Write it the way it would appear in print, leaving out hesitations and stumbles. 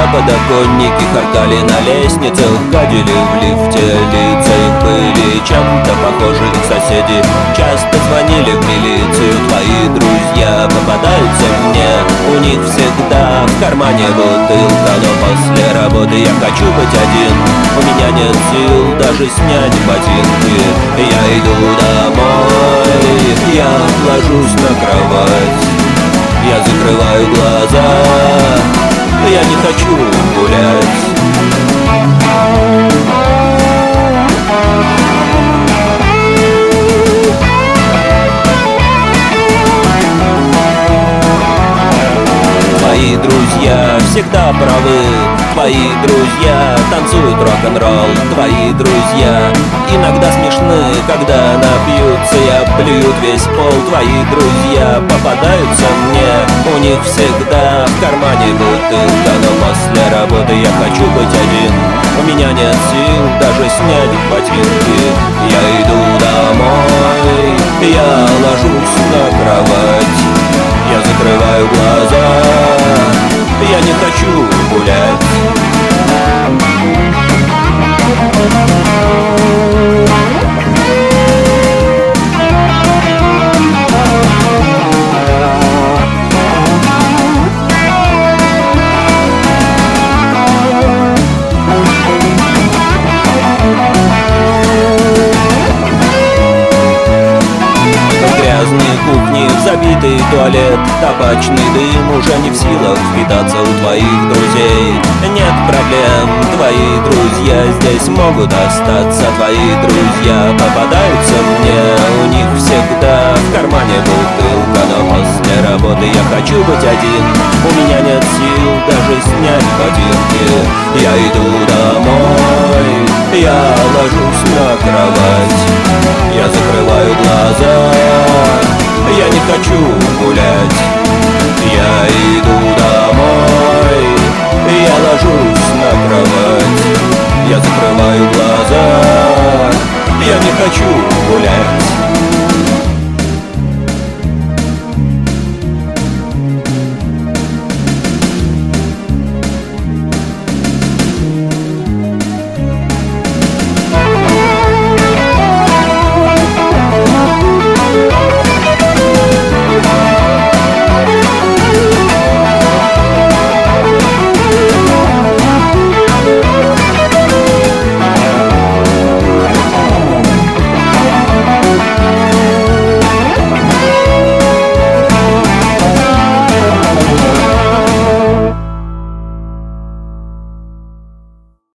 подоконнике, харкали на лестницах, гадили в лифте, лица их были чем-то похожи. Их соседи часто звонили в милицию. Твои друзья попадаются мне, у них всегда в кармане бутылка. Но после работы я хочу быть один, у меня нет сил даже снять ботинки. Я иду домой, я ложусь на кровать, я закрываю глаза, я не хочу гулять. Твои друзья всегда правы, твои друзья танцуют рок-н-ролл. Твои друзья иногда смешны, когда напьются и обплюют весь пол. Твои друзья попадаются мне, у них всегда в кармане бутылка. Но после работы я хочу быть один, у меня нет сил даже снять ботинки. Я иду домой, я ложусь на кровать, я закрываю глаза, я не хочу гулять. Грязные кухни, забитый туалет, табачный дым уже не в силах впитаться у твоих друзей. Нет проблем, твои друзья здесь могут остаться. Твои друзья попадаются мне, у них всегда в кармане бутылка. Но после работы я хочу быть один, у меня нет сил даже снять ботинки. Я иду домой, я ложусь на кровать, я закрываю глаза, я не хочу гулять.